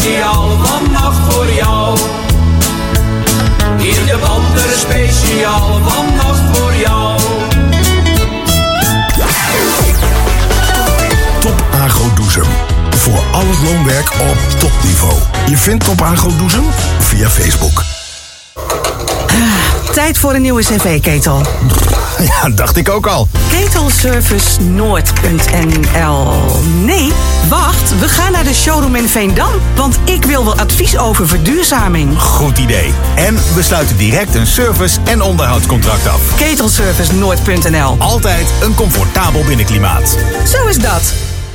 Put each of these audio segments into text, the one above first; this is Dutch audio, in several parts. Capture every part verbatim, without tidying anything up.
speciaal vannacht voor jou. Hier de Banden speciaal vannacht voor jou. Top Agro Doezum. Voor al het loonwerk op topniveau. Je vindt Top Agro Doezum via Facebook. Ah, tijd voor een nieuwe cv-ketel. Ja, dacht ik ook al. Ketelservice Noord punt n l. Nee, wacht, we gaan naar de showroom in Veendam. Want ik wil wel advies over verduurzaming. Goed idee. En we sluiten direct een service- en onderhoudscontract af. Ketelservice Noord punt n l. Altijd een comfortabel binnenklimaat. Zo is dat.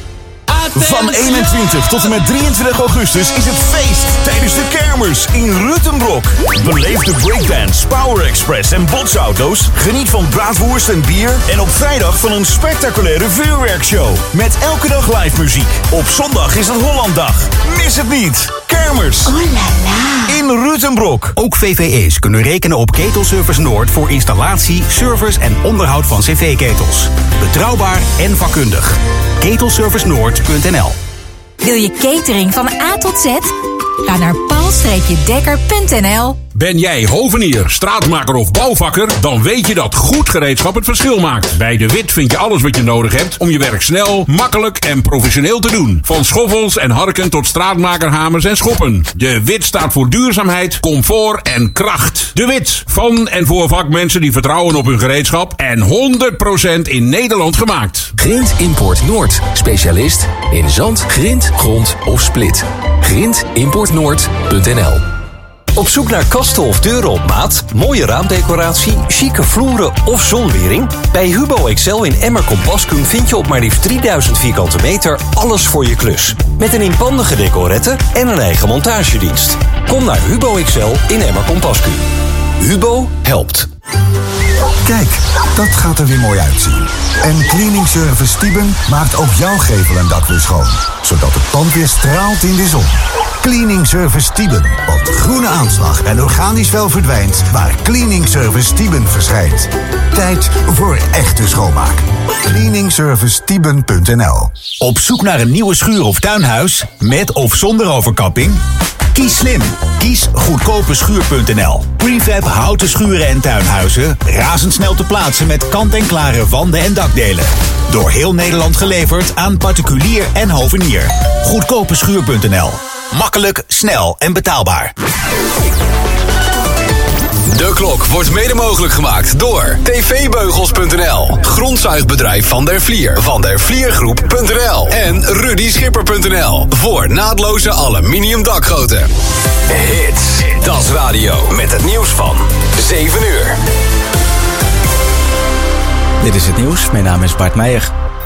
Van eenentwintig tot en met drieëntwintig augustus is het feest tijdens de kermis in Ruttenbrock. Beleef de breakdance, Power Express en botsauto's. Geniet van braadworst en bier. En op vrijdag van een spectaculaire vuurwerkshow. Met elke dag live muziek. Op zondag is het Hollanddag. Mis het niet. Kermis. Oh la la. In Ruttenbrock. Ook V V E's kunnen rekenen op Ketelservice Noord voor installatie, service en onderhoud van cv-ketels. Betrouwbaar en vakkundig. Ketelservice Noord punt n l. Wil je catering van A tot Z? Ga naar paul dekker punt n l. Ben jij hovenier, straatmaker of bouwvakker? Dan weet je dat goed gereedschap het verschil maakt. Bij De Wit vind je alles wat je nodig hebt om je werk snel, makkelijk en professioneel te doen. Van schoffels en harken tot straatmakerhamers en schoppen. De Wit staat voor duurzaamheid, comfort en kracht. De Wit, van en voor vakmensen die vertrouwen op hun gereedschap en honderd procent in Nederland gemaakt. Grint Import Noord, specialist in zand, grind, grond of split. grint import noord punt n l. Op zoek naar kasten of deuren op maat, mooie raamdecoratie, chique vloeren of zonwering? Bij Hubo Excel in Emmer Compascuum vind je op maar liefst drieduizend vierkante meter alles voor je klus. Met een inpandige decorette en een eigen montagedienst. Kom naar Hubo Excel in Emmer Compascuum. Hubo helpt. Kijk, dat gaat er weer mooi uitzien. En Cleaning Service Stieben maakt ook jouw gevel en dak weer schoon. Zodat het pand weer straalt in de zon. Cleaning Service Stieben. Want groene aanslag en organisch vuil verdwijnt waar Cleaning Service Stieben verschijnt. Tijd voor echte schoonmaak. cleaning service stieben punt n l. Op zoek naar een nieuwe schuur of tuinhuis? Met of zonder overkapping? Kies slim. Kies goedkope schuur punt n l. Prefab houten schuren en tuinhuizen. Razendsnel te plaatsen met kant-en-klare wanden en dakdelen. Door heel Nederland geleverd aan particulier en hovenier. goedkope schuur punt n l. Makkelijk, snel en betaalbaar. De klok wordt mede mogelijk gemaakt door t v beugels punt n l, grondzuigbedrijf Van der Vlier, van der vliergroep punt n l en rudy schipper punt n l voor naadloze aluminium dakgoten. Hits, dat is radio met het nieuws van zeven uur. Dit is het nieuws, mijn naam is Bart Meijer.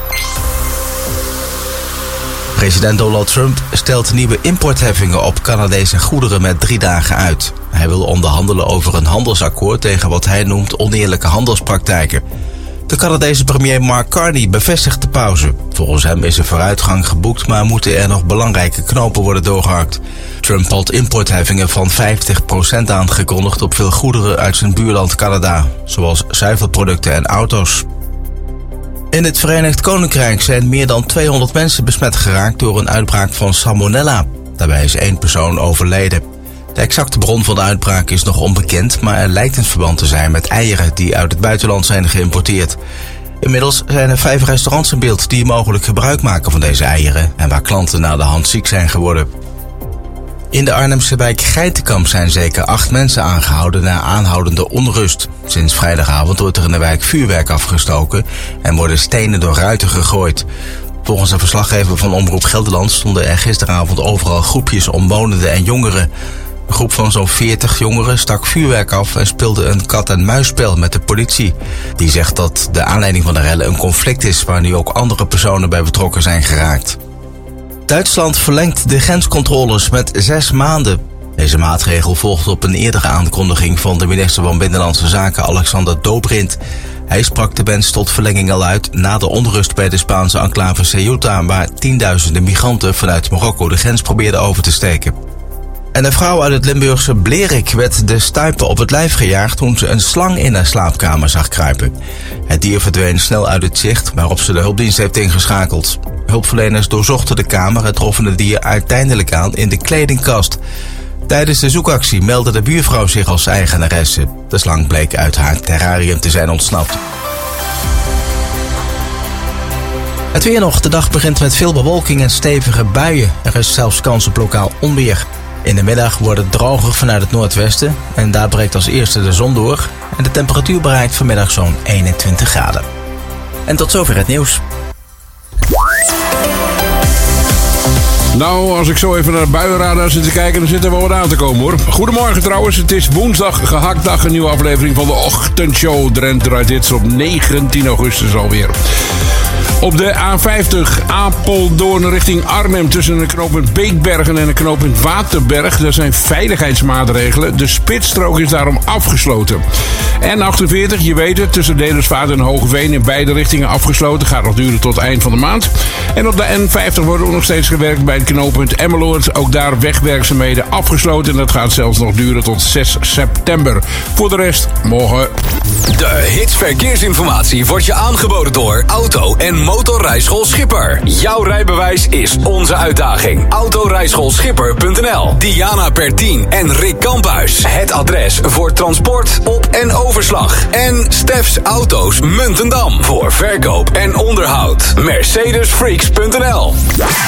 President Donald Trump stelt nieuwe importheffingen op Canadese goederen met drie dagen uit. Hij wil onderhandelen over een handelsakkoord tegen wat hij noemt oneerlijke handelspraktijken. De Canadese premier Mark Carney bevestigt de pauze. Volgens hem is er vooruitgang geboekt, maar moeten er nog belangrijke knopen worden doorgehakt. Trump had importheffingen van vijftig procent aangekondigd op veel goederen uit zijn buurland Canada, zoals zuivelproducten en auto's. In het Verenigd Koninkrijk zijn meer dan tweehonderd mensen besmet geraakt door een uitbraak van salmonella. Daarbij is één persoon overleden. De exacte bron van de uitbraak is nog onbekend, maar er lijkt een verband te zijn met eieren die uit het buitenland zijn geïmporteerd. Inmiddels zijn er vijf restaurants in beeld die mogelijk gebruik maken van deze eieren en waar klanten na de hand ziek zijn geworden. In de Arnhemse wijk Geitenkamp zijn zeker acht mensen aangehouden na aanhoudende onrust. Sinds vrijdagavond wordt er in de wijk vuurwerk afgestoken en worden stenen door ruiten gegooid. Volgens een verslaggever van Omroep Gelderland stonden er gisteravond overal groepjes omwonenden en jongeren. Een groep van zo'n veertig jongeren stak vuurwerk af en speelde een kat-en-muisspel met de politie. Die zegt dat de aanleiding van de rellen een conflict is waar nu ook andere personen bij betrokken zijn geraakt. Duitsland verlengt de grenscontroles met zes maanden. Deze maatregel volgt op een eerdere aankondiging van de minister van Binnenlandse Zaken Alexander Dobrindt. Hij sprak de wens tot verlenging al uit na de onrust bij de Spaanse enclave Ceuta, waar tienduizenden migranten vanuit Marokko de grens probeerden over te steken. En een vrouw uit het Limburgse Blerik werd de stuipen op het lijf gejaagd toen ze een slang in haar slaapkamer zag kruipen. Het dier verdween snel uit het zicht, waarop ze de hulpdienst heeft ingeschakeld. Hulpverleners doorzochten de kamer en troffen het dier uiteindelijk aan in de kledingkast. Tijdens de zoekactie meldde de buurvrouw zich als eigenaresse. De slang bleek uit haar terrarium te zijn ontsnapt. Het weer nog. De dag begint met veel bewolking en stevige buien. Er is zelfs kans op lokaal onweer. In de middag wordt het droger vanuit het noordwesten en daar breekt als eerste de zon door. En de temperatuur bereikt vanmiddag zo'n eenentwintig graden. En tot zover het nieuws. Nou, als ik zo even naar de buienradar zit te kijken, dan zit er wel wat aan te komen hoor. Goedemorgen trouwens, het is woensdag, gehaktdag, een nieuwe aflevering van de ochtendshow. Drenthe draait hits op negentien augustus alweer. Op de A vijftig Apeldoorn richting Arnhem tussen een knooppunt Beekbergen en een knooppunt Waterberg. Er zijn veiligheidsmaatregelen. De spitsstrook is daarom afgesloten. N achtenveertig, je weet het, tussen Denersvaart en Hogeveen in beide richtingen afgesloten. Gaat nog duren tot eind van de maand. En op de N vijftig wordt ook nog steeds gewerkt bij het knooppunt Emmeloord. Ook daar wegwerkzaamheden afgesloten. En dat gaat zelfs nog duren tot zes september. Voor de rest, morgen. De Hits Verkeersinformatie wordt je aangeboden door Auto en Motorrijschool Schipper. Jouw rijbewijs is onze uitdaging. Autorijschoolschipper punt n l. Diana Pertien en Rick Kamphuis. Het adres voor transport, op- en overslag. En Stefs Auto's Muntendam. Voor verkoop en onderhoud. Mercedes Freaks punt n l.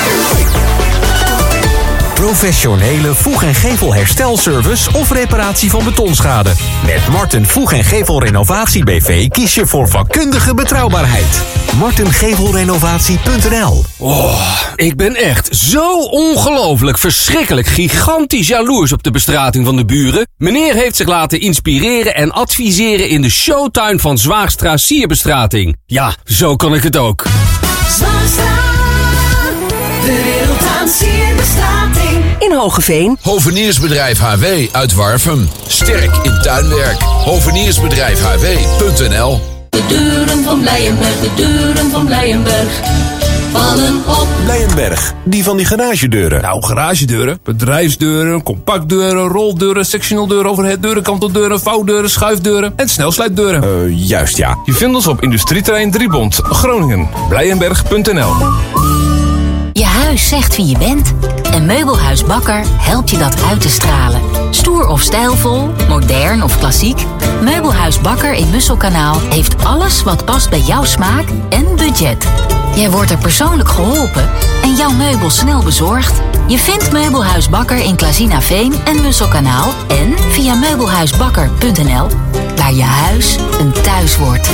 Professionele voeg- en gevelherstelservice of reparatie van betonschade. Met Marten Voeg- en Gevel Renovatie B V kies je voor vakkundige betrouwbaarheid. Marten Gevel Renovatie punt n l. Oh, ik ben echt zo ongelooflijk, verschrikkelijk, gigantisch jaloers op de bestrating van de buren. Meneer heeft zich laten inspireren en adviseren in de showtuin van Zwaagstra Sierbestrating. Ja, zo kan ik het ook. Zwaagstra, de wereld aan sierbestrating. In Hogeveen. Hoveniersbedrijf H W uit Warffum. Sterk in tuinwerk. Hoveniersbedrijf H W punt n l. De deuren van Blijenberg, de deuren van Blijenberg vallen op. Blijenberg, die van die garagedeuren. Nou, garagedeuren, bedrijfsdeuren, compactdeuren, roldeuren, sectional deuren, overheaddeuren, kanteldeuren, vouwdeuren, schuifdeuren en snelsluitdeuren. Uh, juist ja. Je vindt ons op Industrieterrein Driebond, Groningen. Blijenberg punt n l. Je huis zegt wie je bent en Meubelhuis Bakker helpt je dat uit te stralen. Stoer of stijlvol, modern of klassiek, Meubelhuis Bakker in Musselkanaal heeft alles wat past bij jouw smaak en budget. Jij wordt er persoonlijk geholpen en jouw meubel snel bezorgd. Je vindt Meubelhuis Bakker in Klazinaveen en Musselkanaal en via meubelhuisbakker punt n l, waar je huis een thuis wordt.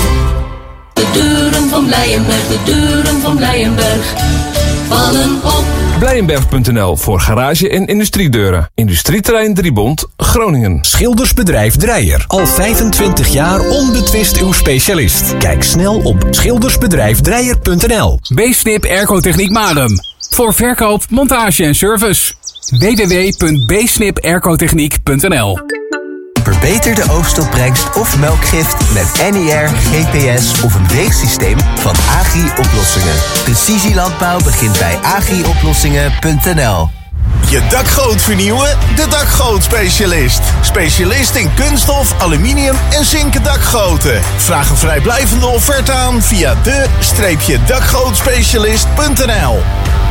De deuren van Blijenberg, de deuren van Blijenberg vallen op. Blijenberg punt n l voor garage- en industriedeuren. Industrieterrein Driebond, Groningen. Schildersbedrijf Dreyer. Al vijfentwintig jaar onbetwist uw specialist. Kijk snel op schildersbedrijf dreyer punt n l. B-Snip Airco-techniek Madem. Voor verkoop, montage en service. w w w punt b snip aircotechniek punt n l. Verbeter de oogstopbrengst of melkgift met N I R, G P S of een weegsysteem van Agri-oplossingen. Precisielandbouw begint bij agri oplossingen punt n l. Je dakgoot vernieuwen? De Dakgootspecialist. Specialist in kunststof, aluminium en zinken dakgoten. Vraag een vrijblijvende offerte aan via de dakgootspecialist punt n l.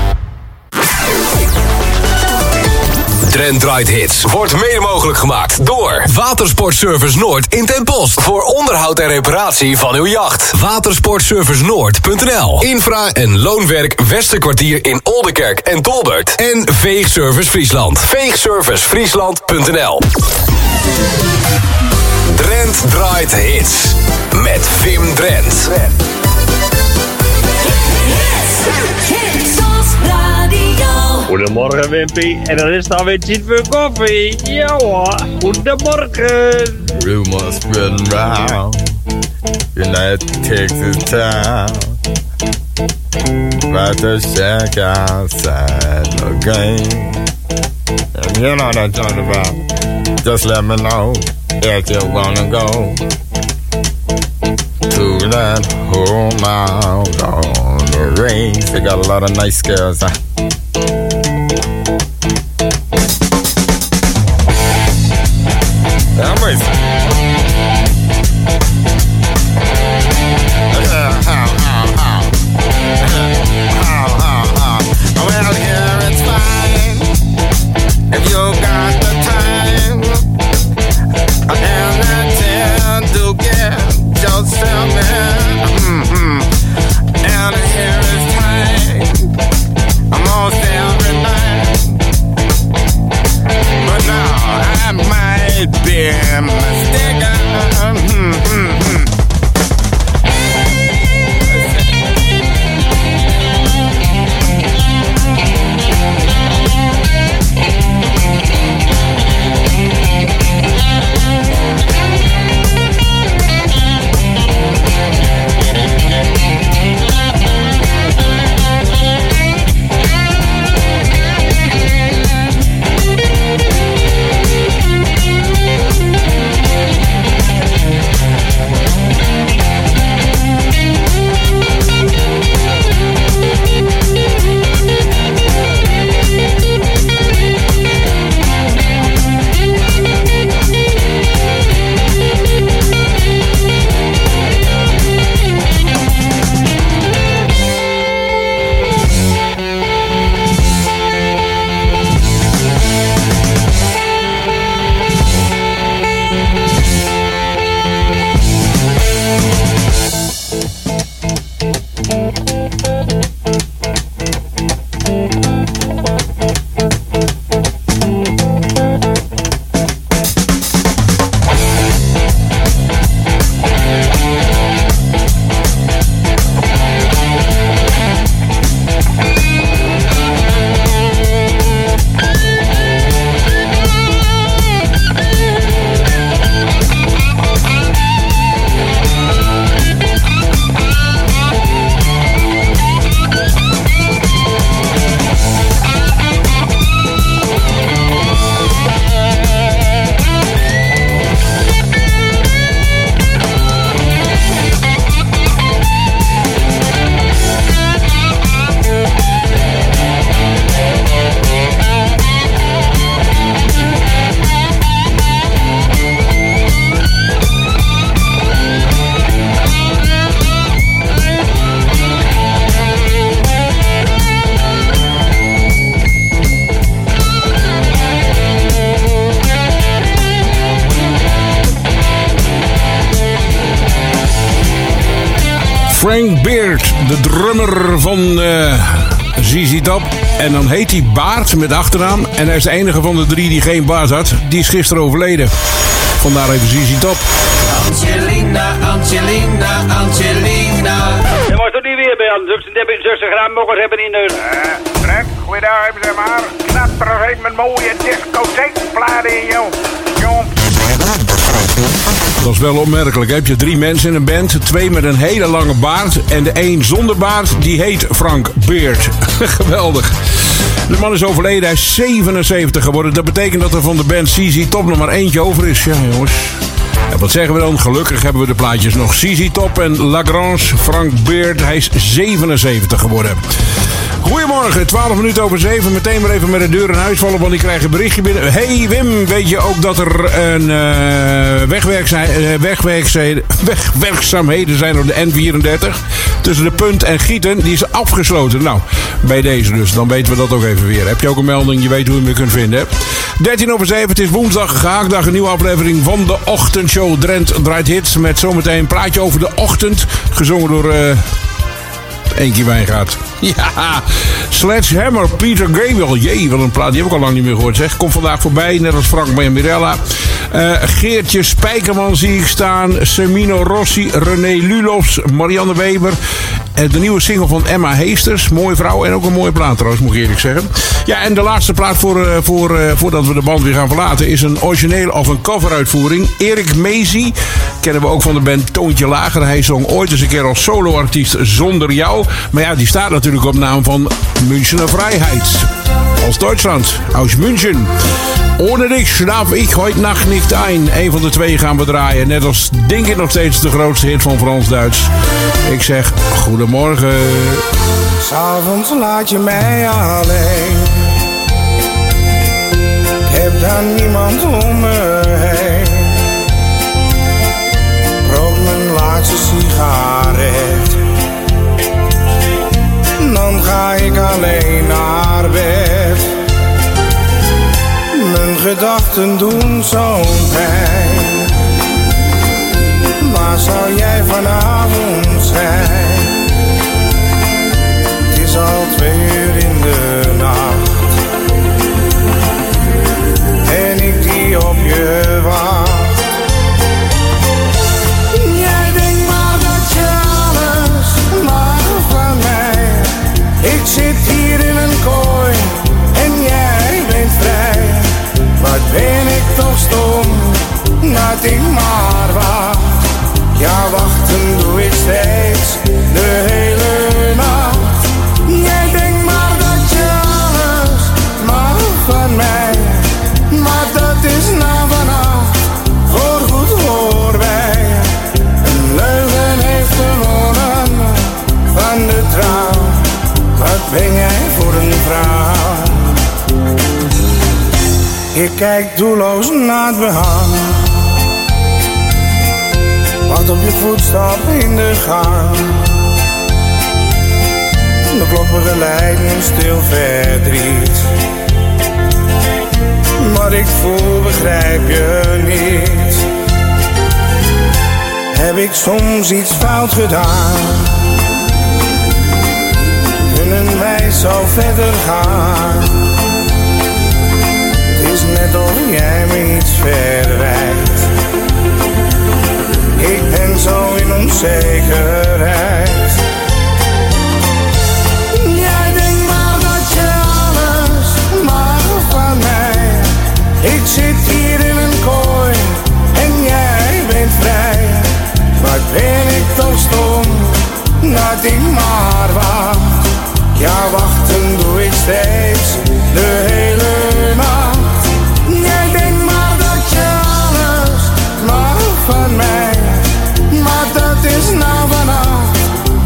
Drenthe Draait Hits wordt mede mogelijk gemaakt door Watersportservice Noord in Ten Post. Voor onderhoud en reparatie van uw jacht. watersportservice noord punt n l. Infra- en loonwerk Westerkwartier in Oldenkerk en Tolbert. En Veegservice Friesland. Veegservice Friesland punt n l. Drenthe Draait Hits. Met Wim Drent. Goedemorgen Wimpy, en er is dan weer tijd voor koffie. Ja hoor, goedemorgen. Rumors spreading round, United Texas town. About to check outside the game. And you know what I'm talking about. Just let me know if you wanna go to that home out on the range. They got a lot of nice girls. Huh? I'm racing. Frank Beard, de drummer van uh, Z Z Top. En dan heet hij Baard met achternaam. En hij is de enige van de drie die geen baard had. Die is gisteren overleden. Vandaar even Z Z Top. Angelina, Angelina, Angelina. Je moet er niet weer bij aan. Zuster graanmokkers hebben in de... Uh, Fred, goeiedag, zeg maar. Knap er eens met mooie discotheekplaten in, joh. Jong. Dat is wel opmerkelijk. Heb je drie mensen in een band, twee met een hele lange baard en de een zonder baard, die heet Frank Beard. Geweldig. De man is overleden, hij is zevenenzeventig geworden. Dat betekent dat er van de band Z Z Top nog maar eentje over is. Ja, jongens. En wat zeggen we dan? Gelukkig hebben we de plaatjes nog. Z Z Top en Lagrange, Frank Beard. Hij is zevenenzeventig geworden. Goedemorgen, twaalf minuten over zeven. Meteen maar even met de deur in huis vallen, want ik krijg een berichtje binnen. Hey Wim, weet je ook dat er een uh, wegwerkzaamheden, uh, wegwerkzaamheden, wegwerkzaamheden zijn op de N vierendertig? Tussen de Punt en Gieten, die is afgesloten. Nou, bij deze dus, dan weten we dat ook even weer. Heb je ook een melding, je weet hoe je me kunt vinden. dertien over zeven, het is woensdag, gehaktdag, een nieuwe aflevering van de ochtendshow. Drent draait hits met zometeen een praatje over de ochtend. Gezongen door... Uh, Eén keer Wijngaard. Ja, Sledgehammer, Peter Gabriel. Jee, wat een plaat. Die heb ik al lang niet meer gehoord, zeg. Komt vandaag voorbij, net als Frank en Mirella. Uh, Geertje Spijkerman zie ik staan. Semino Rossi, René Lulofs, Marianne Weber. Uh, de nieuwe single van Emma Heesters. Mooie vrouw en ook een mooie plaat trouwens, moet ik eerlijk zeggen. Ja, en de laatste plaat voor, uh, voor, uh, voordat we de band weer gaan verlaten is een origineel of een coveruitvoering. Erik Mezi, kennen we ook van de band Toontje Lager. Hij zong ooit eens een keer als soloartiest Zonder Jou. Maar ja, die staat natuurlijk op naam van Münchener Vrijheid. Als Duitsland, aus München. Ohne dich schlaf ik heute Nacht nicht ein. Eén van de twee gaan we draaien. Net als denk ik nog steeds de grootste hit van Frans-Duits. Ik zeg goedemorgen. 'S'avonds laat je mij alleen. Ik heb daar niemand om me heen. Rook mijn laatste sigaret. Dan ga ik alleen naar bed. Mijn gedachten doen zo'n pijn. Waar zou jij vanavond zijn? Het is al twee uur in de nacht. En ik die op je wacht. Ik zit hier in een kooi en jij bent vrij. Wat ben ik toch stom, dat ik maar wacht. Ja, wachten doe ik steeds de hele nacht. Jij denkt maar dat je alles mag van mij. Maar dat is na vannacht voorgoed voorbij. Een leugen heeft gewonnen van de trouw. Wat ben jij voor een vrouw? Ik kijk doelloos naar het behang. Wacht op je voetstap in de gang. De klok begeleidt mijn stil verdriet. Wat ik voel begrijp je niet. Heb ik soms iets fout gedaan? Kunnen wij zo verder gaan? Het is net of jij me iets verwijt. Ik ben zo in onzekerheid. Jij denkt maar dat je alles mag van mij. Ik zit hier in een kooi en jij bent vrij. Wat ben ik toch stom, dat ik maar wacht. Ja, wachten doe ik steeds de hele nacht. Jij denkt maar dat je alles mag van mij. Maar dat is nou vannacht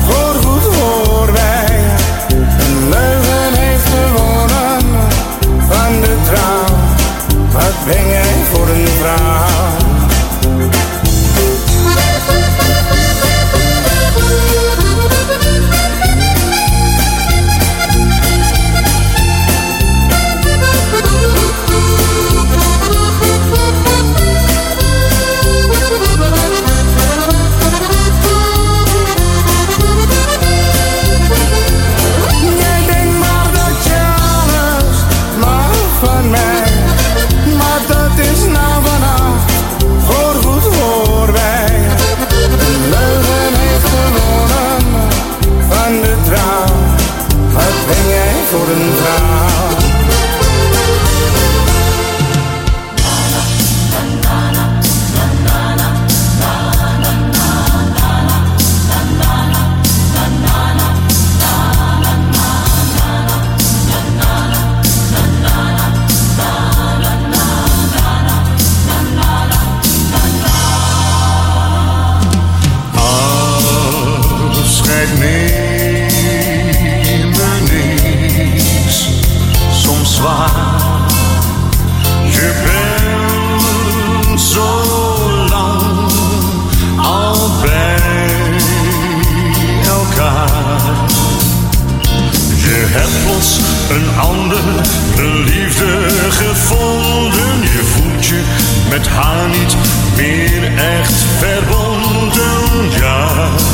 met haar niet meer echt verbonden, ja.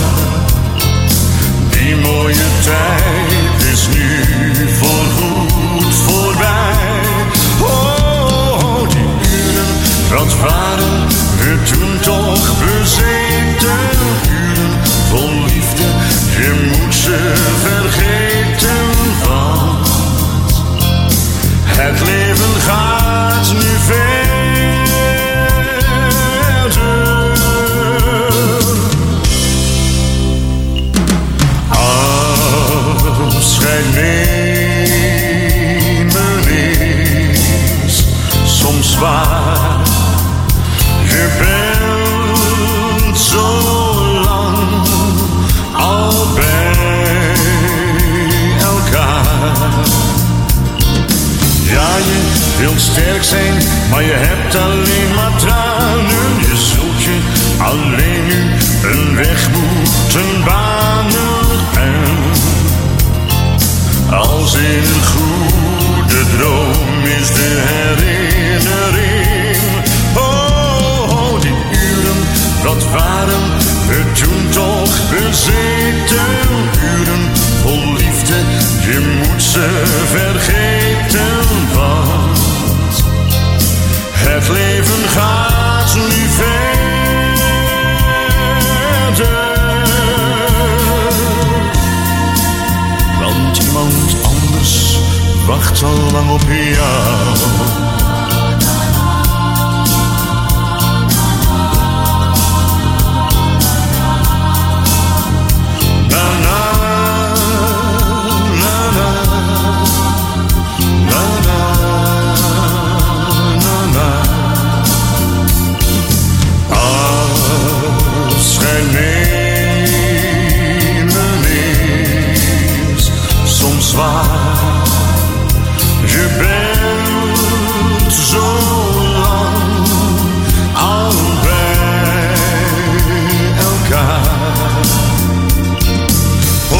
Die mooie tijd is nu voorgoed voorbij. Oh, die uren, wat waren we toen toch bezeten. Uren vol liefde, je moet ze vergeten. Want het leven gaat nu verder. Afscheid nemen is soms zwaar. Je bent zo lang al bij elkaar. Ja, je wilt sterk zijn, maar je hebt alleen maar tranen. Je zult je alleen nu een weg moeten banen. En als in een goede droom is de herinnering. Oh, oh, die uren, wat waren we toen toch bezeten. Uren vol liefde, je moet ze vergeten. Want het leven gaat nu verder. Want iemand anders wacht al lang op jou. Na na na na na na na. Afscheid nemen is soms zwaar. Je bent zo lang al bij elkaar. Oh,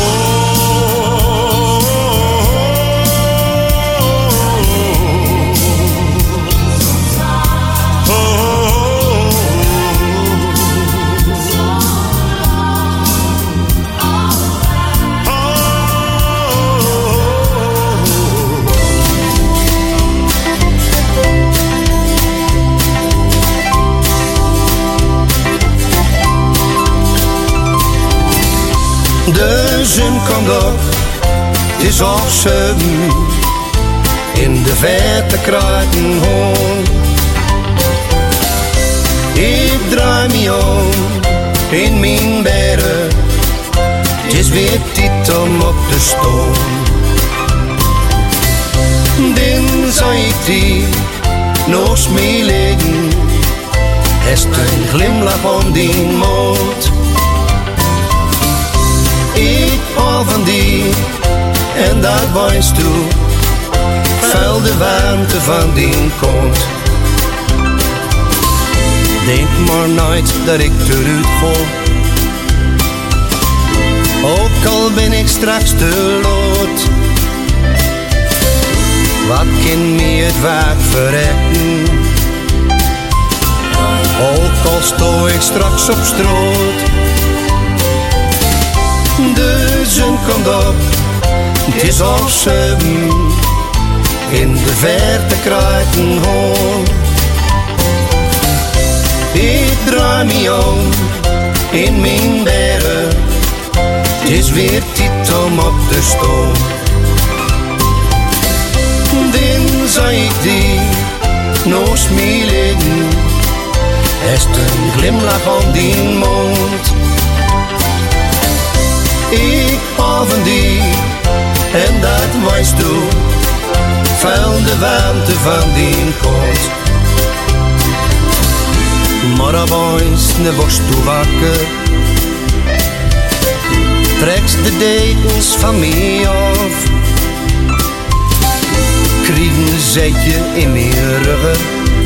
oh, oh, de zon komt op, het is al zeven. In de verte kruidt een hoorn. Ik draai me om in mijn bergen. Het is weer tijd om op te staan. Dan zou ik die nog mee liggen. Est een glimlach om die mond. Ik hou van die, en dat weißt du. Vuil de warmte van die kont. Denk maar nooit dat ik eruit ga. Ook al ben ik straks te laat. Wat kan me het vaak verrekken? Ook al sto ik straks op straat. De zon komt op, het is al zeven. In de verte kruidt een hoorn. Ik draai me om in mijn bergen. Het is weer tijd om op te staan. Dan zou ik die nog mee liggen. Est een glimlach om die mond. Ik hou van die, en dat weißt du. Vuil de warmte van die kont. Maar opeens ne worst du wakker. Trekst de dekens van mij af. Krieg een zetje in mijn ruggen.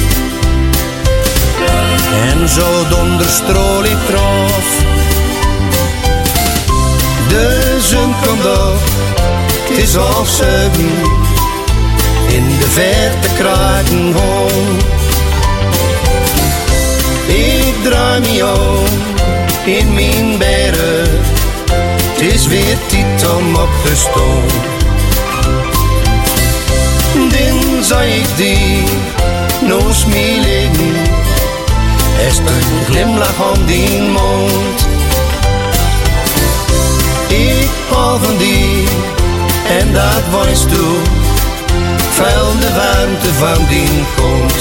En zo donderstrol ik trof. De zon komt op, het is al zeven. In de verte kruidt een hoorn. draai me om in mijn berg. Het is weer tijd om op te staan. Dan zou ik die naast mij liggen. Er is een glimlach om die mond. Ik hou van die en dat weißt du. Vuil de warmte van die kont.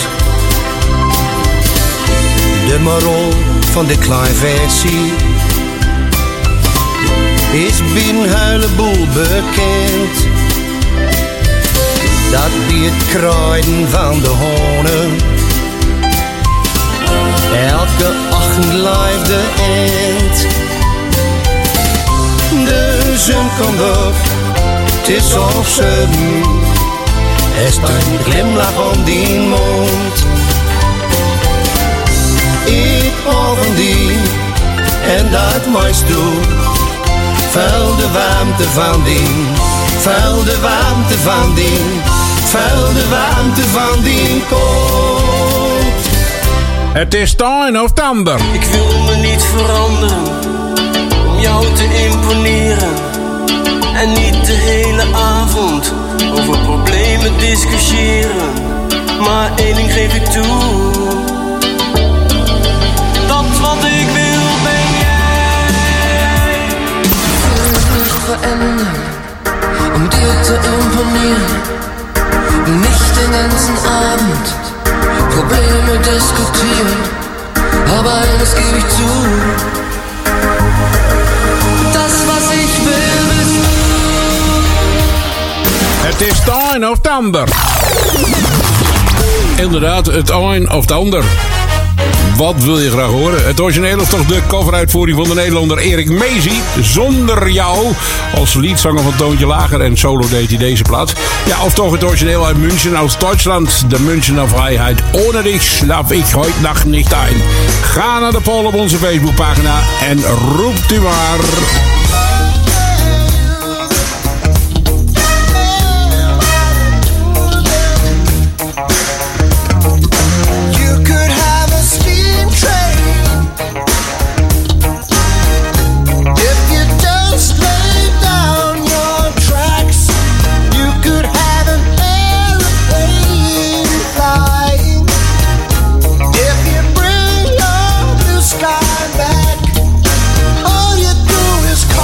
De moral van de kleine versie is binnen huilenboel bekend. Dat bij het kruiden van de honen elke ochtend live de eind. De zon komt op, het is of zeven. Er is een glimlach om die mond. Ik hou van die en dat mooist doe. Vuil de warmte van die, vuil de warmte van die, vuil de warmte van die komt. Het is tien oktober. Ik wil me niet veranderen om jou te imponeren. En niet de hele avond over problemen discussiëren. Maar één ding geef ik toe. Dat wat ik wil ben jij. Ik wil me niet verändern um dir te imponieren. Nicht den ganzen Abend Probleme diskutieren. Aber eines gebe ich zu. Das was ich will bist du. Het is tien oktober. Inderdaad, het een of het ander. Wat wil je graag horen? Het origineel of toch de coveruitvoering van de Nederlander Erik Mezi. Zonder jou. Als leadzanger van Toontje Lager en solo deed hij deze plaat. Ja, of toch het origineel uit München aus Deutschland. De Münchener Vrijheid. Ohne dich schlaf ik heute Nacht nicht ein. Ga naar de poll op onze Facebookpagina en roept u maar. All you do is call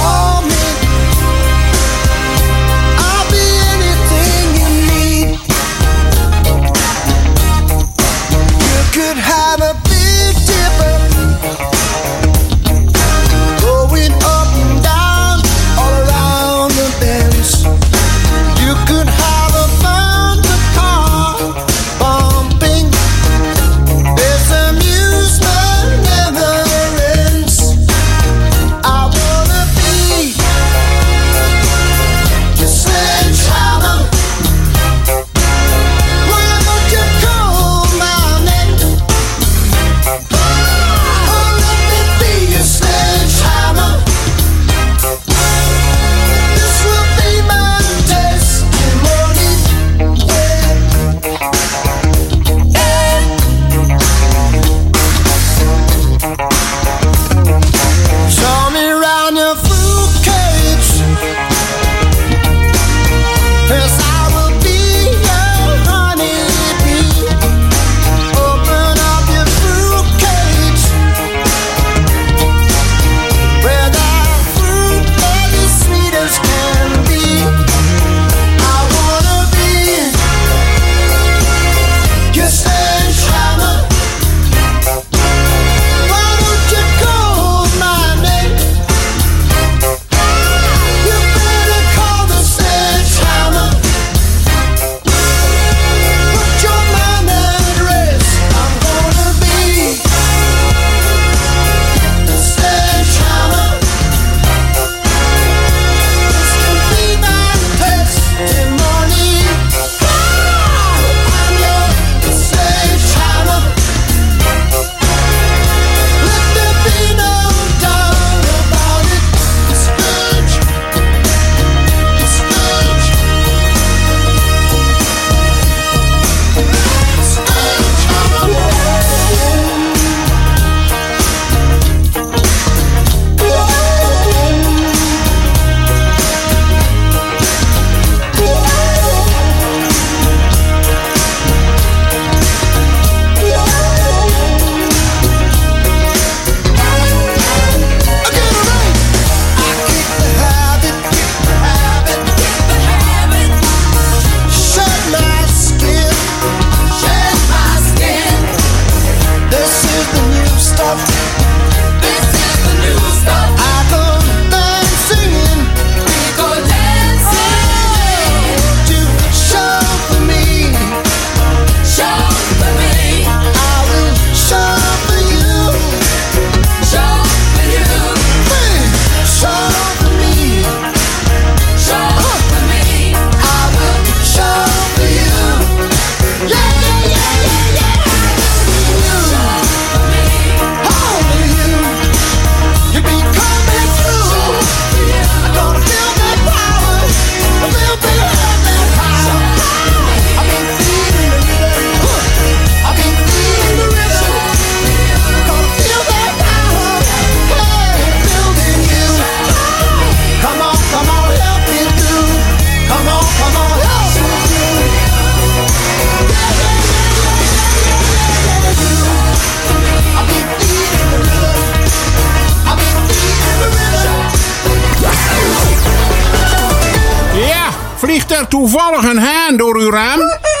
toevallig een haan door uw raam?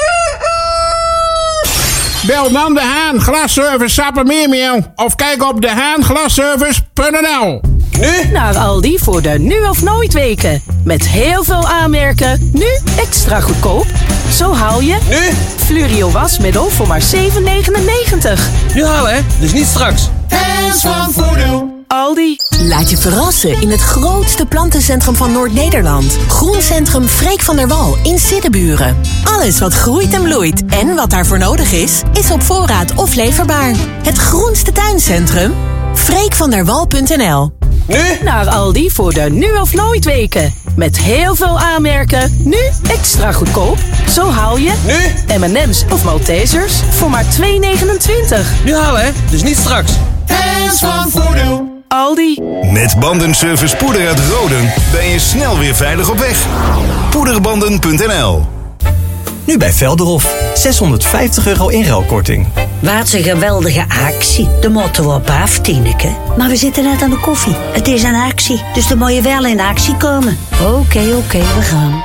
Bel dan de Haan Glasservice Sappemeermeel of kijk op de haan glasservice punt n l. Nu naar Aldi voor de nu of nooit weken. Met heel veel aanmerken, nu extra goedkoop. Zo haal je nu Flurio wasmiddel voor maar zeven negenennegentig. Nu halen, hè? Dus niet straks. Hands van Voordeel. Aldi. Laat je verrassen in het grootste plantencentrum van Noord-Nederland. Groencentrum Freek van der Wal in Siddeburen. Alles wat groeit en bloeit en wat daarvoor nodig is, is op voorraad of leverbaar. Het groenste tuincentrum? freek van der wal punt n l. Nu naar Aldi voor de nu of nooit weken. Met heel veel aanmerken, nu extra goedkoop. Zo haal je nu M en M's of Maltesers voor maar twee negenentwintig. Nu halen, hè? Dus niet straks. Hands van Voordeel. Aldi. Met Bandenservice Poeder uit Roden ben je snel weer veilig op weg. poederbanden punt n l. Nu bij Velderhof. zeshonderdvijftig euro inruilkorting. Wat een geweldige actie. De moeten we op af, Tineke. Maar we zitten net aan de koffie. Het is een actie, dus dan moet je wel in actie komen. Oké, okay, oké, okay, we gaan.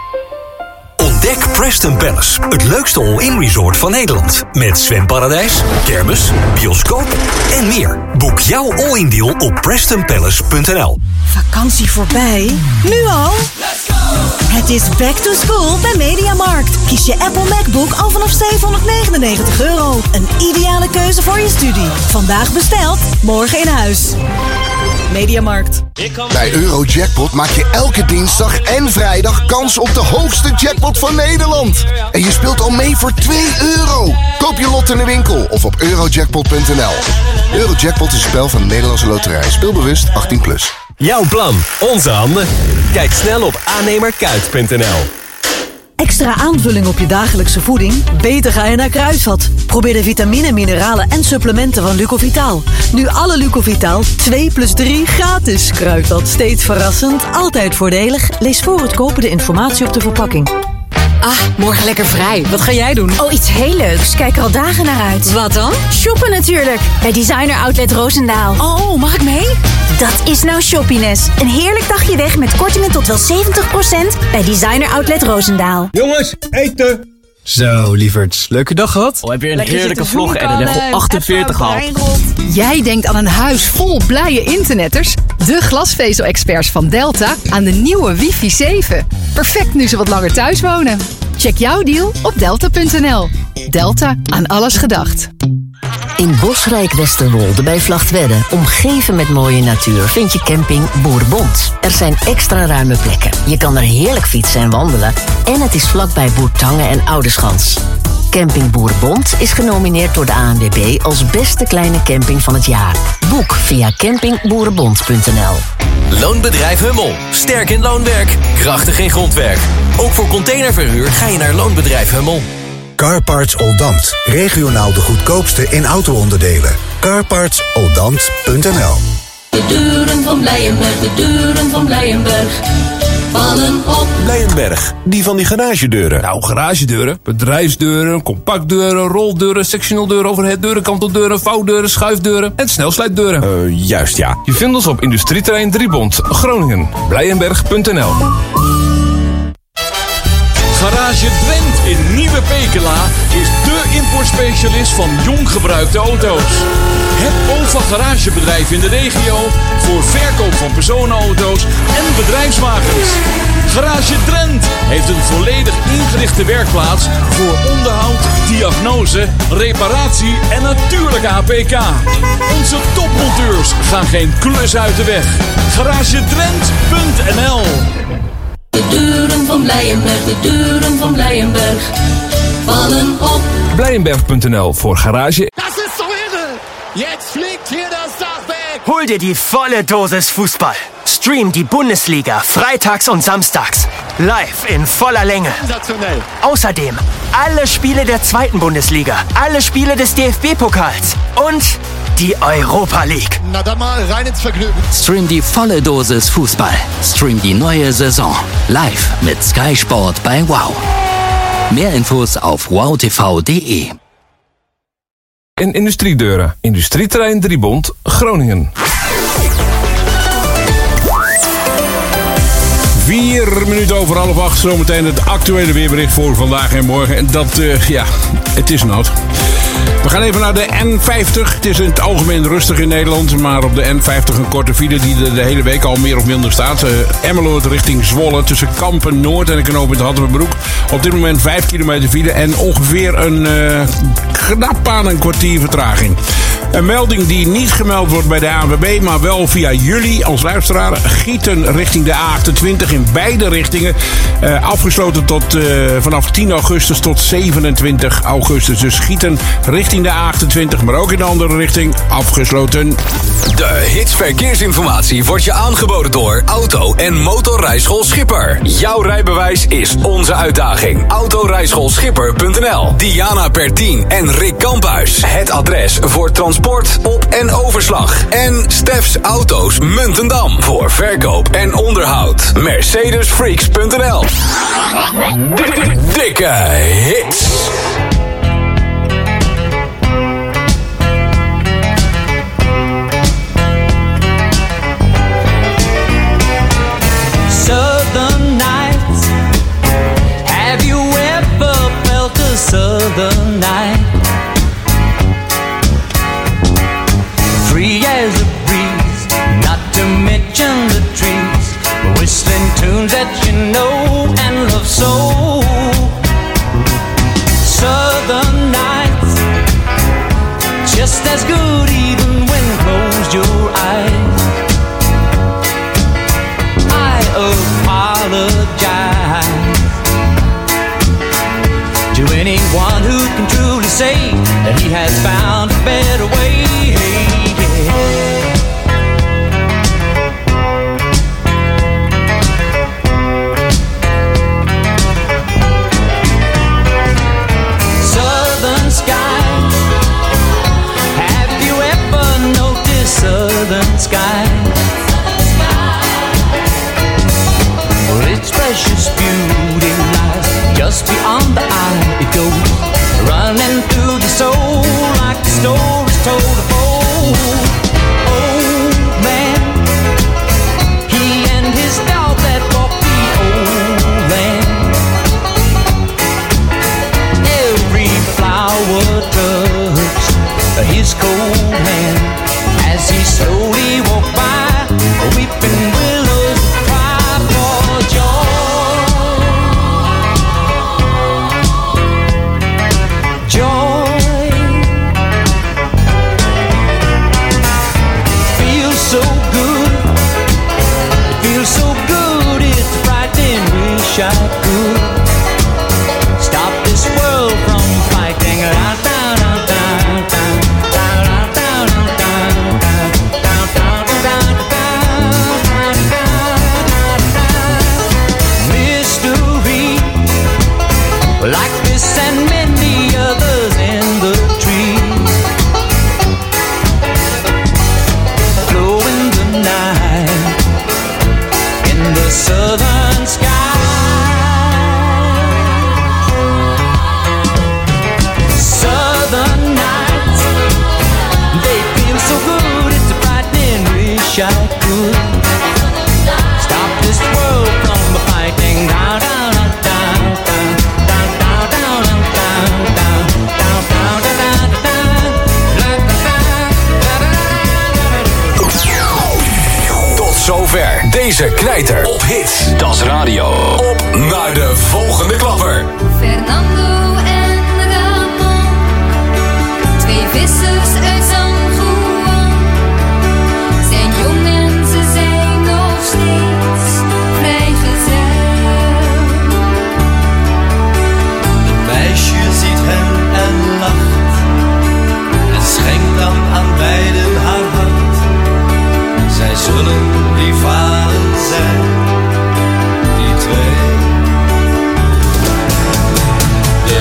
Ontdek Preston Palace, het leukste all-in resort van Nederland. Met zwemparadijs, kermis, bioscoop en meer. Boek jouw all-in deal op preston palace punt n l. Vakantie voorbij? Nu al? Let's go! Het is back to school bij Mediamarkt. Kies je Apple MacBook al vanaf zevenhonderdnegenennegentig euro. Een ideale keuze voor je studie. Vandaag besteld, morgen in huis. Mediamarkt. Bij Eurojackpot maak je elke dinsdag en vrijdag kans op de hoogste jackpot van Nederland. En je speelt al mee voor twee euro. Koop je lot in de winkel of op eurojackpot punt n l. Eurojackpot is een spel van de Nederlandse Loterij. Speelbewust achttien plus. Jouw plan, onze handen. Kijk snel op aannemerkuit punt n l. Extra aanvulling op je dagelijkse voeding? Beter ga je naar Kruidvat. Probeer de vitamine, mineralen en supplementen van Lucovitaal. Nu alle Lucovitaal twee plus drie gratis. Kruidvat, steeds verrassend, altijd voordelig. Lees voor het kopen de informatie op de verpakking. Ah, morgen lekker vrij. Wat ga jij doen? Oh, iets heel leuks. Kijk er al dagen naar uit. Wat dan? Shoppen natuurlijk. Bij Designer Outlet Roosendaal. Oh, mag ik mee? Dat is nou shoppiness. Een heerlijk dagje weg met kortingen tot wel zeventig procent bij Designer Outlet Roosendaal. Jongens, eten! Zo, lieverds. Leuke dag gehad? Oh, heb je een Lekker heerlijke vlog en een Lego achtenveertig gehaald. Jij denkt aan een huis vol blije internetters? De glasvezel-experts van Delta aan de nieuwe wifi zeven. Perfect nu ze wat langer thuis wonen. Check jouw deal op delta punt n l. Delta, aan alles gedacht. In Bosrijk Westerwolde bij Vlagtwedde, omgeven met mooie natuur, vind je camping Boerenbond. Er zijn extra ruime plekken. Je kan er heerlijk fietsen en wandelen. En het is vlakbij Boertangen en Oudeschans. Camping Boerenbond is genomineerd door de A N W B als beste kleine camping van het jaar. Boek via camping boerenbond punt n l. Loonbedrijf Hummel. Sterk in loonwerk, krachtig in grondwerk. Ook voor containerverhuur ga je naar Loonbedrijf Hummel. Carparts Oldambt. Regionaal de goedkoopste in auto-onderdelen. carparts oldambt punt n l. De deuren van Blijenberg, de deuren van Blijenberg vallen op. Blijenberg, die van die garagedeuren. Nou, garagedeuren, bedrijfsdeuren, compactdeuren, roldeuren, sectional deuren, overheaddeuren, kanteldeuren, vouwdeuren, schuifdeuren en snelsluitdeuren. Uh, juist ja. Je vindt ons op Industrieterrein Driebond, Groningen. Blijenberg punt n l. Garage Drent in Nieuwe Pekela is dé importspecialist van jong gebruikte auto's. Het Ova garagebedrijf in de regio voor verkoop van personenauto's en bedrijfswagens. Garage Drent heeft een volledig ingerichte werkplaats voor onderhoud, diagnose, reparatie en natuurlijk A P K. Onze topmonteurs gaan geen klus uit de weg. garage drent punt n l. De deuren van Blijenberg, de deuren van Blijenberg vallen op. Blijenberg punt n l voor garage. Das ist so irre! Jetzt fliegt hier das Dach weg! Hol dir die volle Dosis Fußball. Stream die Bundesliga freitags und samstags. Live in voller Länge. Sensationell. Außerdem alle Spiele der zweiten Bundesliga, alle Spiele des D F B-Pokals und die Europa League. Na dann mal rein ins Vergnügen. Stream die volle Dosis Fußball. Stream die neue Saison. Live mit Sky Sport bei Wow. Mehr Infos auf wow t v punct d e. En Industriedeuren. Industrieterrein Driebond, Groningen. Vier minuten over half acht. Zometeen het actuele weerbericht voor vandaag en morgen. En dat, uh, ja, het is nat. We gaan even naar de N vijftig. Het is in het algemeen rustig in Nederland. Maar op de N vijftig een korte file die de, de hele week al meer of minder staat. Uh, Emmeloord richting Zwolle tussen Kampen Noord en de knooppunt Hattemerbroek. Op dit moment vijf kilometer file en ongeveer een uh, knap aan een kwartier vertraging. Een melding die niet gemeld wordt bij de A N W B, maar wel via jullie als luisteraar. Gieten richting de A achtentwintig in beide richtingen. Uh, afgesloten tot uh, vanaf tien augustus tot zevenentwintig augustus. Dus Gieten richting de A achtentwintig, maar ook in de andere richting afgesloten. De Hits Verkeersinformatie wordt je aangeboden door Auto- en Motorrijschool Schipper. Jouw rijbewijs is onze uitdaging. Autorijschoolschipper punt n l. Diana Pertien en Rick Kamphuis. Het adres voor transport, op- en overslag. En Stefs Auto's Muntendam. Voor verkoop en onderhoud. Mercedes Freaks punt n l. Dikke hits. Southern nights. Have you ever felt a southern night? Free as a breeze, not to mention the trees, whistling tunes that you know and love so. Southern nights, just as good even when closed your eyes. I apologize to anyone who can truly say that he has found a better way. Southern skies, have you ever noticed southern skies? Well, its precious beauty lies just beyond the eye. It goes running through the soul like the stories told of old. Old man, he and his dog that walked the old land. Every flower touched his cold hand as he slowly walked by, weeping willows cry for joy. Joy feels so good. It feels so good. It's frightening. Wish I could stop this world from fighting. Mystery like this and many others in the trees, glow in the night in the southern sky. Southern nights, they feel so good. It's a frightening. Wish I could stop this world from fighting. Down, down, down, down, down, down, down, down, down, down, down, down, down. Tot zover deze knijter op hits. Dat is radio. Op naar de volgende klapper. Fernando en Ramon, twee vissers uit San Juan, zijn jong en ze zijn nog steeds vrijgezel. Het meisje ziet hem en lacht en schenkt dan aan beiden haar hart. Zij zullen rivalen zijn, die twee. De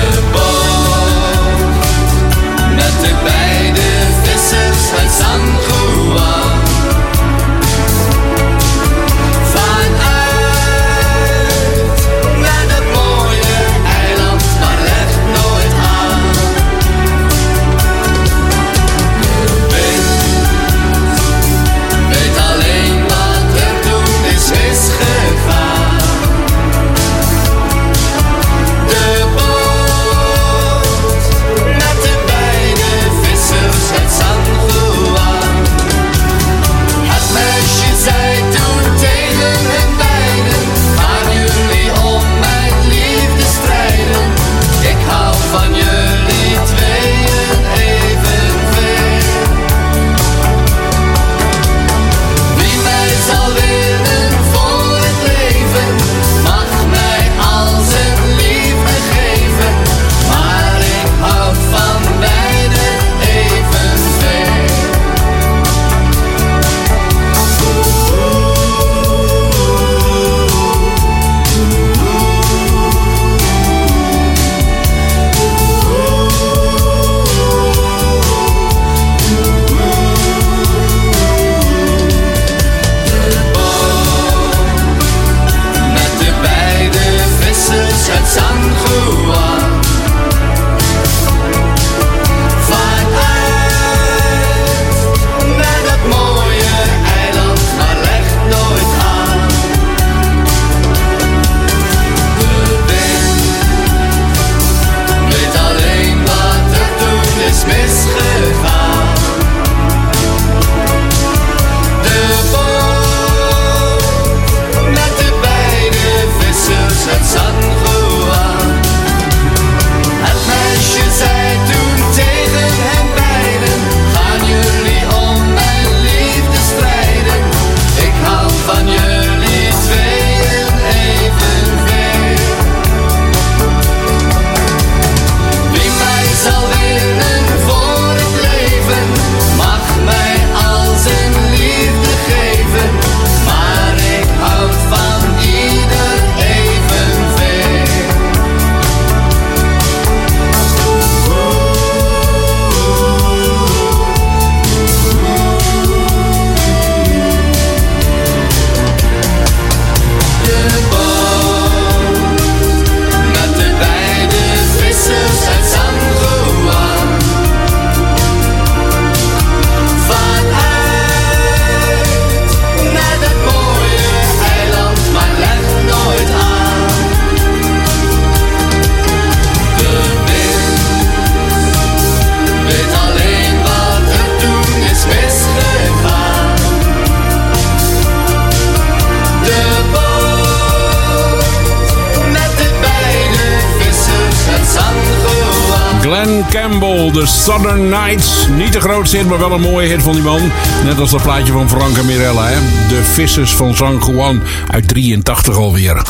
Campbell, The Southern Nights. Niet de grootste hit, maar wel een mooie hit van die man. Net als dat plaatje van Franca Mirella, hè? De Vissers van San Juan uit drieëntachtig alweer.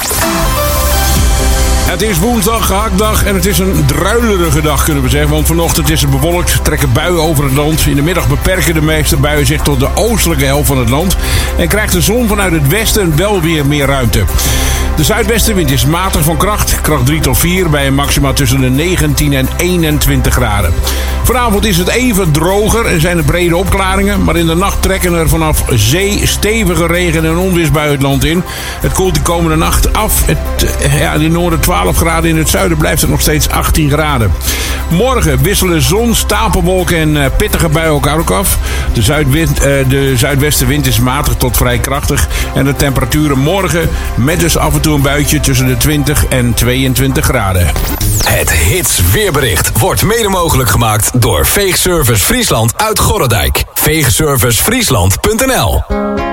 Het is woensdag, gehaktdag en het is een druilerige dag kunnen we zeggen. Want vanochtend is het bewolkt, trekken buien over het land. In de middag beperken de meeste buien zich tot de oostelijke helft van het land. En krijgt de zon vanuit het westen wel weer meer ruimte. De zuidwestenwind is matig van kracht, kracht drie tot vier... bij een maxima tussen de negentien en eenentwintig graden. Vanavond is het even droger en zijn er brede opklaringen... maar in de nacht trekken er vanaf zee stevige regen- en onweersbuien het land in. Het koelt de komende nacht af. Het, ja, in het noorden twaalf graden, in het zuiden blijft het nog steeds achttien graden. Morgen wisselen zon, stapelwolken en uh, pittige buien elkaar ook af. De, zuidwind, uh, de zuidwestenwind is matig tot vrij krachtig... en de temperaturen morgen met dus af en toe een buitje tussen de twintig en tweeëntwintig graden. Het Hits weerbericht wordt mede mogelijk gemaakt door Veegservice Friesland uit Gorredijk. veegservice friesland punt n l.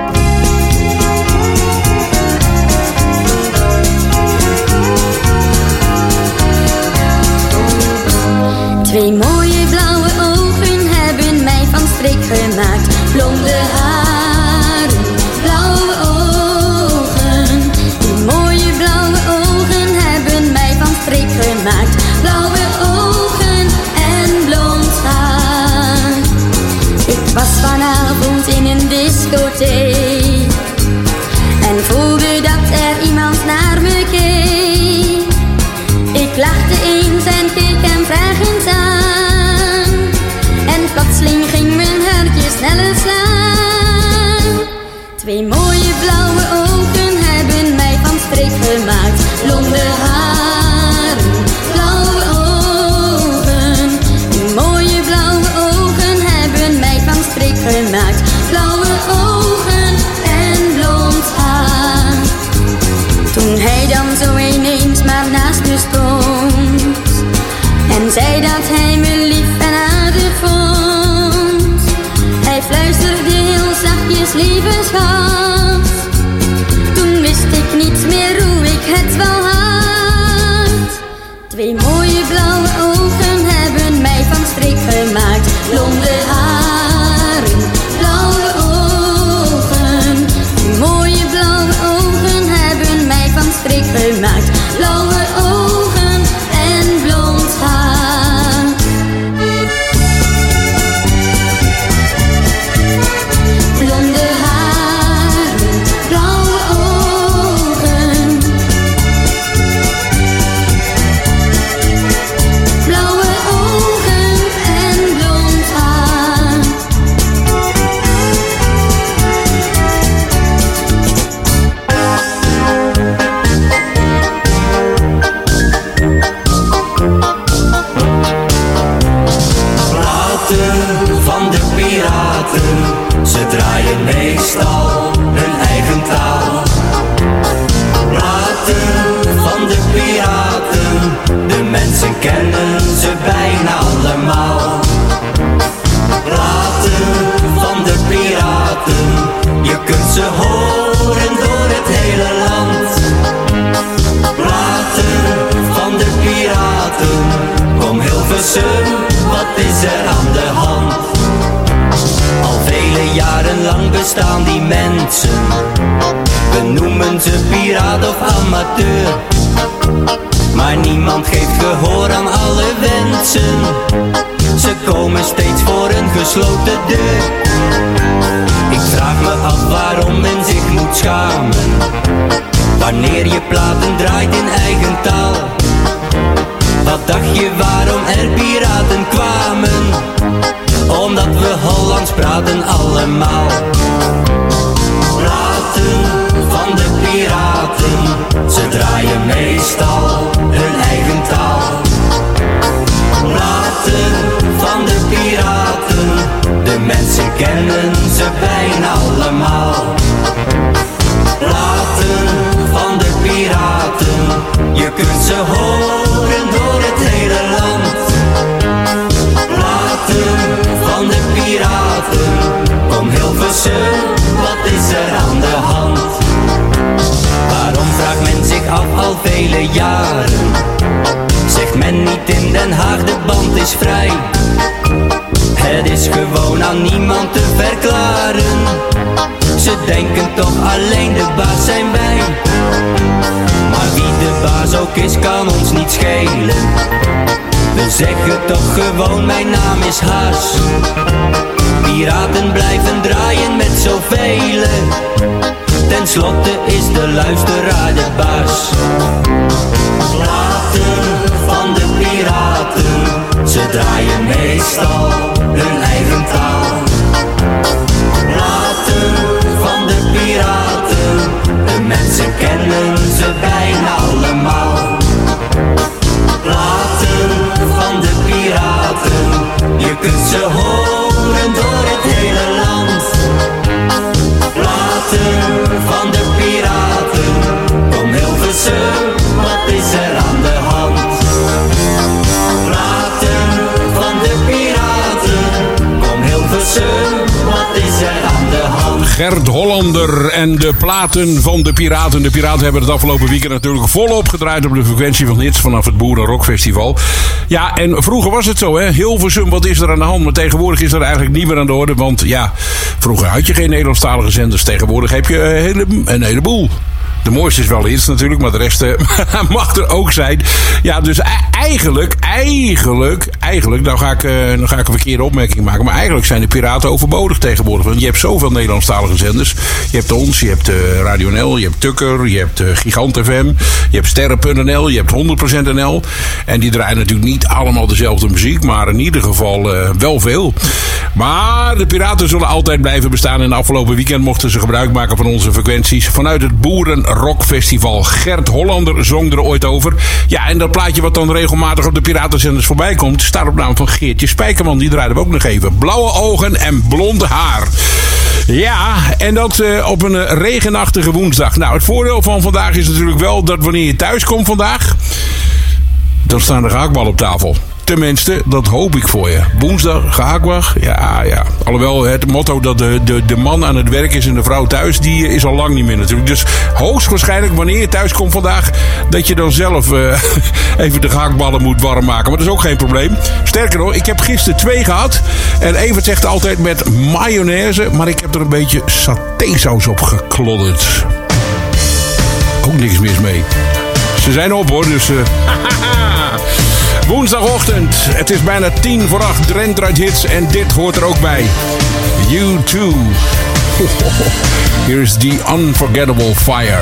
Twee mooie blauwe ogen hebben mij van streek gemaakt. Blonde haren, blauwe ogen. Die mooie blauwe ogen hebben mij van streek gemaakt. Blauwe ogen en blond haar. Ik was vanavond in een discotheek en voelde dat er iemand naar me keek. Ik lachte eens en keek hem vragend aan. En plotseling ging mijn hartje sneller slaan. Twee mooie blauwe ogen hebben mij van streek gemaakt. Blonde haren, blauwe ogen. Die mooie blauwe ogen hebben mij van streek gemaakt. Blauwe ogen en blond haar. Toen hij dan zo ineens maar naast me stond en zei dat hij me lief en aardig vond. Hij fluisterde heel zachtjes, lieve schat. Toen wist ik niets meer hoe ik het wel had. Twee mooie blauwe ogen hebben mij van streek gemaakt. Blonde haren, blauwe ogen. Die mooie blauwe ogen hebben mij van streek gemaakt. Blauwe ogen en blond haar. Blonde haren, blauwe ogen. Blauwe ogen en blond haar. Platen van de piraten, ze draaien meestal hun eigen taal. Platen van de piraten, de mensen kennen ze bijna allemaal. Platen van de piraten, je kunt ze horen door het hele land. Platen van de piraten, kom Hilversum, wat is er aan de hand? Al vele jaren lang bestaan die mensen, we noemen ze piraat of amateur. Maar niemand geeft gehoor aan alle wensen, ze komen steeds voor een gesloten deur. Ik vraag me af waarom men zich moet schamen, wanneer je platen draait in eigen taal. Wat dacht je waarom er piraten kwamen? Omdat we Hollands praten allemaal. Platen van de piraten, ze draaien meestal hun eigen taal. Platen van de piraten, de mensen kennen ze bijna allemaal. Platen van de piraten, je kunt ze horen door het hele land. Platen van de piraten, kom Hilversum, wat is er aan de hand? Waarom vraagt men zich af al vele jaren? Zegt men niet in Den Haag, de band is vrij. Het is gewoon aan niemand te verklaren. Ze denken toch alleen de baas zijn wij. Maar wie de baas ook is, kan ons niet schelen. We zeggen toch gewoon, mijn naam is Haas. Piraten blijven draaien met zoveel. Ten slotte is de luisteraar de baas. Platen van de piraten, ze draaien meestal hun eigen taal. Platen van de piraten, de mensen kennen ze bijna allemaal. Platen van de piraten, je kunt ze horen door het hele land. Platen van de piraten, kom Hilversum, wat is er aan de hand? Platen van de piraten, kom Hilversum, wat is er aan de hand? Gert Hollander en de platen van de Piraten. De Piraten hebben het afgelopen weekend natuurlijk volop gedraaid op de frequentie van hits vanaf het Boeren Rockfestival. Ja, en vroeger was het zo, hè. Hilversum, wat is er aan de hand? Maar tegenwoordig is er eigenlijk niet meer aan de orde. Want ja, vroeger had je geen Nederlandstalige zenders. Tegenwoordig heb je een, hele, een heleboel. De mooiste is wel hits natuurlijk, maar de rest uh, mag er ook zijn. Ja, dus eigenlijk, eigenlijk, eigenlijk, nou ga ik, uh, nou ga ik een verkeerde opmerking maken. Maar eigenlijk zijn de piraten overbodig tegenwoordig. Want je hebt zoveel Nederlandstalige zenders. Je hebt ons, je hebt uh, Radio N L, je hebt Tukker, je hebt uh, Gigant F M, je hebt Sterren punt n l, je hebt honderd procent N L. En die draaien natuurlijk niet allemaal dezelfde muziek, maar in ieder geval uh, wel veel. Maar de piraten zullen altijd blijven bestaan. En afgelopen weekend mochten ze gebruik maken van onze frequenties vanuit het Boeren Rockfestival. Gert Hollander zong er ooit over. Ja, en dat plaatje wat dan regelmatig op de piratenzenders voorbij komt, staat op naam van Geertje Spijkerman. Die draaide we ook nog even. Blauwe ogen en blonde haar. Ja, en dat uh, op een uh, regenachtige woensdag. Nou, het voordeel van vandaag is natuurlijk wel dat wanneer je thuis komt vandaag, dan staan er gehaktballen op tafel. Tenminste, dat hoop ik voor je. Woensdag, gehaktbal. Ja, ja. Alhoewel het motto dat de, de, de man aan het werk is en de vrouw thuis, die is al lang niet meer natuurlijk. Dus hoogstwaarschijnlijk wanneer je thuis komt vandaag, dat je dan zelf uh, even de gehaktballen moet warm maken. Maar dat is ook geen probleem. Sterker nog, ik heb gisteren twee gehad. En Evert zegt altijd met mayonaise, maar ik heb er een beetje satésaus op geklodderd. Ook niks mis mee. Ze zijn op hoor, dus... Uh, woensdagochtend, het is bijna tien voor acht, Drenthe Draait Hits en dit hoort er ook bij. You Too. Here is the Unforgettable Fire.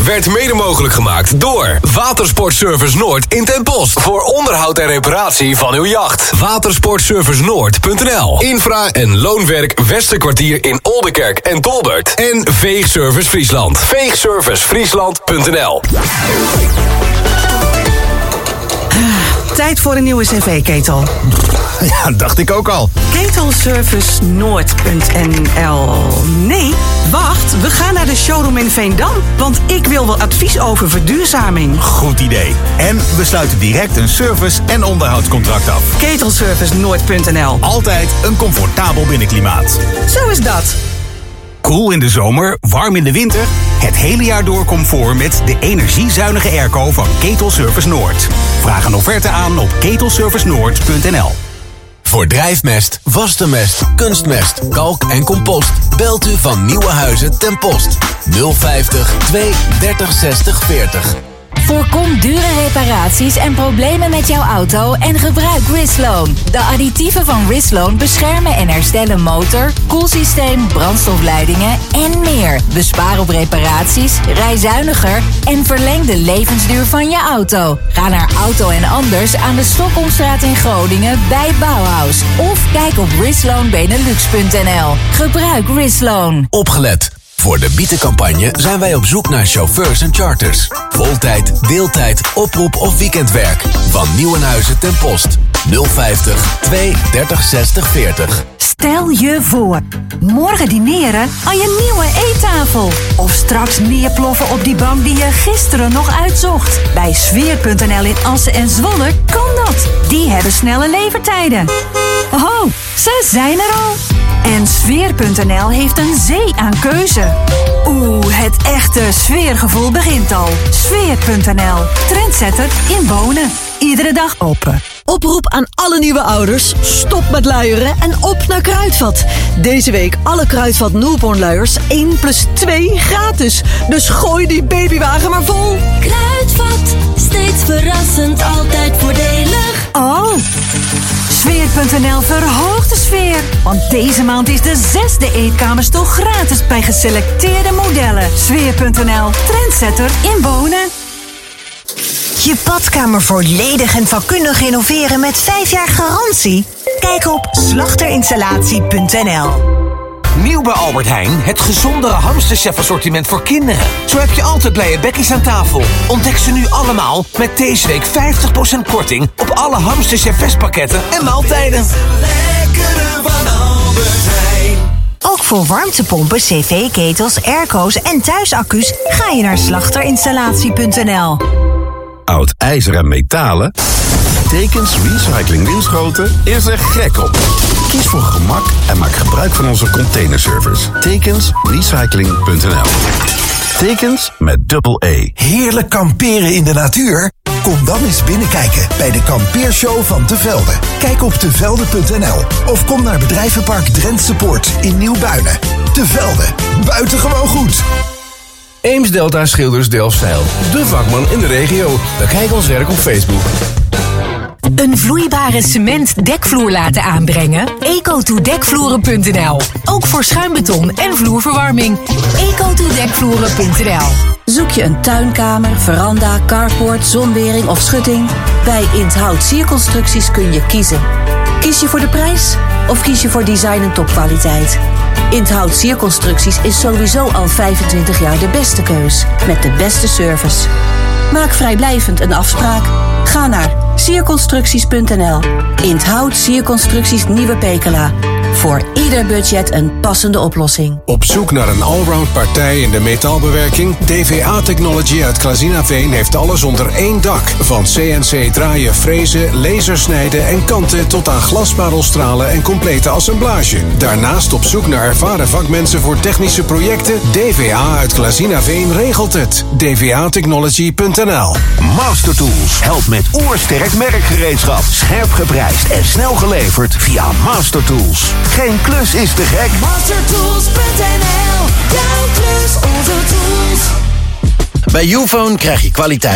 werd mede mogelijk gemaakt door Watersportservice Noord in Ten Post. Voor onderhoud en reparatie van uw jacht. watersportservice noord punt n l. Infra- en loonwerk Westerkwartier in Oldenkerk en Tolbert. En Veegservice Friesland. veegservice friesland punt n l. Tijd voor een nieuwe cv-ketel. Ja, dacht ik ook al. ketelservice noord punt n l. Nee, wacht, we gaan naar de showroom in Veendam. Want ik wil wel advies over verduurzaming. Goed idee. En we sluiten direct een service- en onderhoudscontract af. ketelservice noord punt n l. Altijd een comfortabel binnenklimaat. Zo is dat. Koel in de zomer, warm in de winter. Het hele jaar door comfort met de energiezuinige airco van Ketelservice Noord. Vraag een offerte aan op ketelservice noord punt n l. Voor drijfmest, vaste mest, kunstmest, kalk en compost belt u van Nieuwe Huizen ten Post. nul vijftig, twee dertig, zestig, veertig. Voorkom dure reparaties en problemen met jouw auto en gebruik Risloan. De additieven van Risloan beschermen en herstellen motor, koelsysteem, brandstofleidingen en meer. Bespaar op reparaties, rij zuiniger en verleng de levensduur van je auto. Ga naar Auto en Anders aan de Stokholmstraat in Groningen bij Bauhaus. Of kijk op risloan benelux punt n l. Gebruik Risloan. Opgelet. Voor de bietencampagne zijn wij op zoek naar chauffeurs en charters. Voltijd, deeltijd, oproep of weekendwerk. Van Nieuwenhuizen ten Post. nul vijftig, twee dertig, zestig, veertig. Stel je voor, morgen dineren aan je nieuwe eettafel. Of straks neerploffen op die bank die je gisteren nog uitzocht. Bij sfeer punt n l in Assen en Zwolle kan dat. Die hebben snelle levertijden. Oh, ze zijn er al. En sfeer punt n l heeft een zee aan keuze. Oeh, het echte sfeergevoel begint al. sfeer punt n l, trendsetter in wonen. Iedere dag open. Oproep aan alle nieuwe ouders. Stop met luieren en op naar Kruidvat. Deze week alle Kruidvat newborn luiers één plus twee gratis. Dus gooi die babywagen maar vol. Kruidvat, steeds verrassend, altijd voordelig. Oh, sfeer punt n l verhoogt de sfeer. Want deze maand is de zesde eetkamerstoel gratis bij geselecteerde modellen. sfeer punt n l, trendsetter in wonen. Je badkamer volledig en vakkundig renoveren met vijf jaar garantie? Kijk op slachterinstallatie punt n l. Nieuw bij Albert Heijn, het gezondere hamsterchef assortiment voor kinderen. Zo heb je altijd blije bekkies aan tafel. Ontdek ze nu allemaal met deze week vijftig procent korting op alle hamsterchef vestpakketten en maaltijden. Lekkere van Albert Heijn. Ook voor warmtepompen, cv-ketels, airco's en thuisaccu's ga je naar slachterinstallatie punt n l. Oud ijzer en metalen? Tekens Recycling Winschoten is er gek op. Kies voor gemak en maak gebruik van onze containerservice. Tekens Recycling punt n l. Tekens met dubbel E. Heerlijk kamperen in de natuur? Kom dan eens binnenkijken bij de kampeershow van Te Velde. Kijk op tevelde punt n l of kom naar bedrijvenpark Drentse Poort in Nieuwbuinen. Te Velde, buitengewoon goed. Eems Delta Schilders Delfzijl. De vakman in de regio. Bekijk ons werk op Facebook. Een vloeibare cement dekvloer laten aanbrengen? eco twee dekvloeren punt n l. Ook voor schuimbeton en vloerverwarming. eco twee dekvloeren punt n l. Zoek je een tuinkamer, veranda, carport, zonwering of schutting? Bij Inthout Sierconstructies kun je kiezen. Kies je voor de prijs of kies je voor design en topkwaliteit? Inthout Sierconstructies is sowieso al vijfentwintig jaar de beste keus. Met de beste service. Maak vrijblijvend een afspraak. Ga naar sierconstructies punt n l. Inthout Sierconstructies Nieuwe Pekela. Voor ieder budget een passende oplossing. Op zoek naar een allround partij in de metaalbewerking? D V A Technology uit Klazinaveen heeft alles onder één dak. Van C N C draaien, frezen, lasersnijden en kanten tot aan glasparelstralen en complete assemblage. Daarnaast op zoek naar ervaren vakmensen voor technische projecten? D V A uit Klazinaveen regelt het. d v a technology punt n l. Master Tools helpt met oorsterk merkgereedschap. Scherp geprijsd en snel geleverd via Master Tools. Geen klus is te gek. Mastertools punt n l. Jouw klus, onze tools. Bij Ufone krijg je kwaliteit